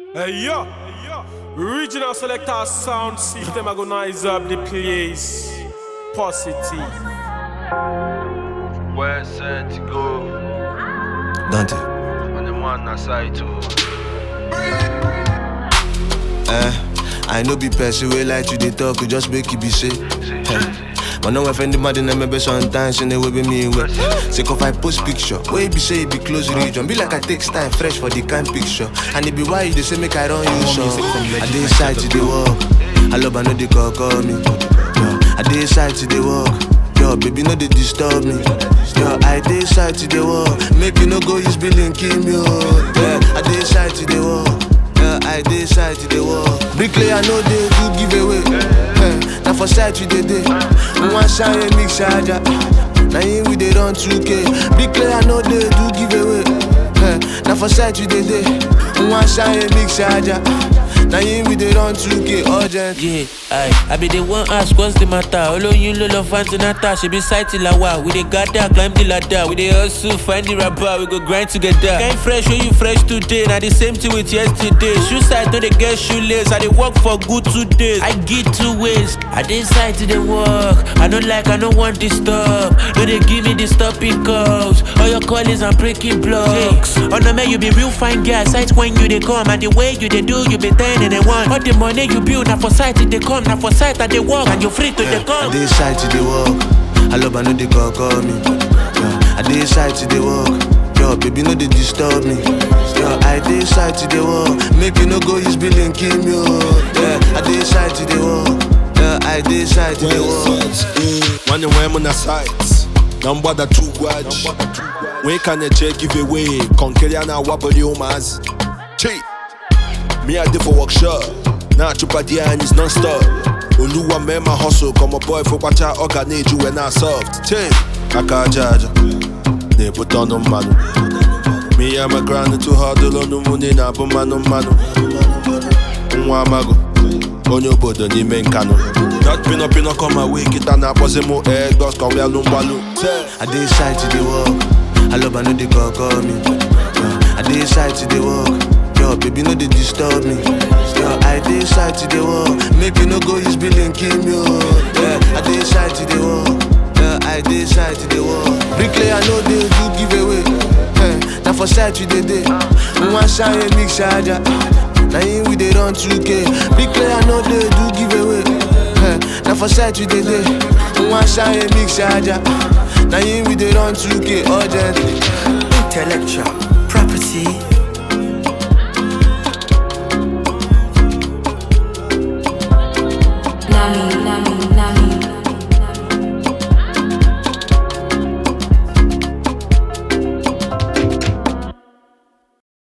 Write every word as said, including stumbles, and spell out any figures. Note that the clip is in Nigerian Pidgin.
Hey yo, regional selector sound system agonize up the place. Positive. Where set to go? Dante. On the one aside too. Eh, I know be person we like to dey talk, we just make it be say. But no offend the man, they maybe sometimes and they will be me with. Say if I post picture, where it be say it be close region, be like I take time fresh for the kind picture. And it be why you they say make I run you so. I dey inside to the walk, I love I know they call call me. I dey inside to the walk, yo baby no they disturb me. Yo I dey inside to the walk, make you no go use billing kill me. Yeah, I dey inside to the walk. I dey side to the wall. Bricklayer no dey do giveaway. Hey, now for side to the day. One shine a mix charger. Now here we dey run two K. Bricklayer no dey do giveaway. Hey, now for side to the day. One shine a mix charger. Now here we dey run two K urgent. Yeah, aye. I be the one ask what's the matter. Olo you lolo fancy nata. She be sighted la wow. We dey gather, climb the ladder. We dey hustle, find the rapper. We go grind together. Kind fresh when you fresh today. Now the same thing with yesterday. Shoe size no dey get shoelace. I dey work for good two days. I get two ways. I dey side to the work. I don't like, I don't want this stop. No dey give me the stopping calls. All your callings and breaking blocks. On the man you be real fine guy. Sight when you dey come and the way you dey do, you be ten. And they want all the money you build, now for sight they come, now for sight that they walk, and you're free to yeah, they come. I dey side to the walk, I love I know they call call me. Yeah, I dey side to the walk, yo baby no they disturb me. Yo I dey side to the walk, make you no go use billing kill me. Yeah, I dey side to the walk, yeah I dey side to the walk. When you wear on the sides, number the two watch. When can you check give away? Conquer na wabble you mas. Cheat. Me I did for workshop. Now chupadia and it's non-stop. Oluwa me my hustle. Come a boy for watcha organize you and I soft. Take Kaka Jaja. They put on no manu. Me I'm a grind too hard on no money na bo manu manu. Nwa mago. Onyo bodo ni menkano. That pin up in a come away. Kita na pose mo egg dos come where lumbalu. I dey side to the walk. I love I know they call call me. I dey side to the walk. Yo, baby, no they disturb me. Yo, I dey side to the wall. Make you no go use billing kill me. Yeah, I dey side to the wall. Yeah, I dey side to the wall. Bricklayer no they do giveaway. Hey, now for side to the day. One shine a mix charger. Now here we dey run two K. Bricklayer no they do giveaway. Hey, now for side to the day. One shine a mix charger. Now here we dey run two K urgently. Intellectual property.